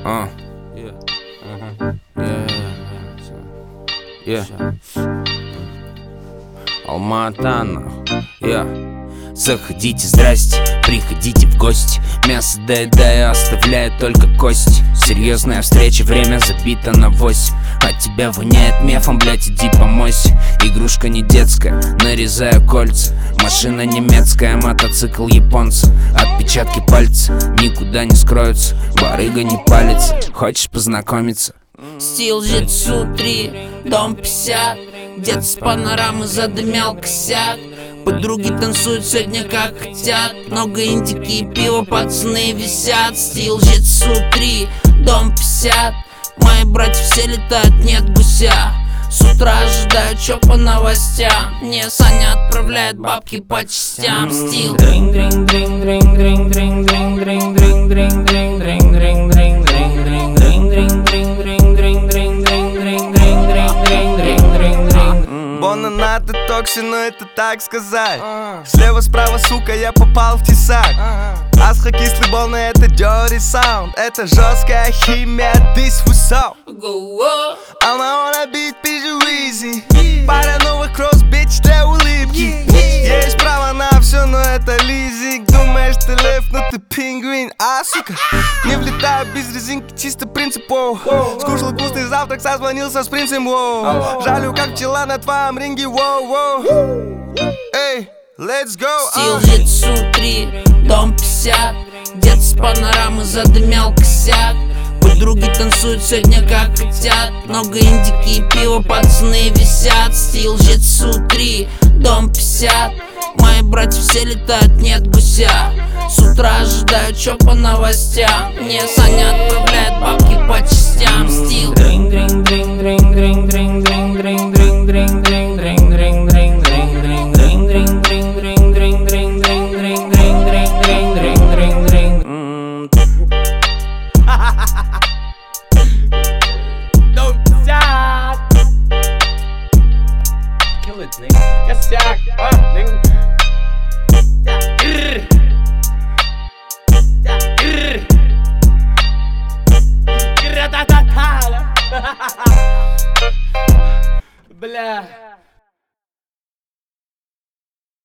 Алма-Ата, Заходите, здрасте, приходите в гости. Мясо доедаю, оставляю только кость. Серьезная встреча, время забито на 8. От тебя воняет мефом, блять, иди помойся. Игрушка не детская, нарезаю кольца. Машина немецкая, мотоцикл японца. Отпечатки пальца никуда не скроются. Барыга не палится, хочешь познакомиться? Стил Житсу 3, дом 50. Где-то с панорамы задымял косяк. Подруги танцуют сегодня как хотят. Много индики и пива, пацаны висят. Стил Житсу 3, дом 50. Мои братья все летают, нет гуся. С утра ожидаю, чё по новостям. Мне Саня отправляет бабки по частям. Стил Бонана детокси, но это так сказать. Слева-справа, сука, я попал в тесак. Асха кислый бол, но это dirty sound. Это жесткая химия, this was up. Она wanna beat пизжу easy. Пара новых кросс-бич для улыбки. Есть право на все, но это лизинг. Думаешь, ты лев, но ты пингвин. А, сука, не влетаю без резинки, чисто принципов. Скушал вкусный завтрак, созвонился с принцем. Жалю, как пчела на твоем ринге. Эй, let's go. Стил Житсу 3, дом 50. Где-то с панорамы задымял косяк. Подруги танцуют сегодня как хотят. Много индики и пива, пацаны висят. Стил Житсу 3, дом 50. Мои братья все летают, нет гуся. С утра ожидаю, чё по новостям. Мне Саня отправляет бабки по частям. Стил Косяк.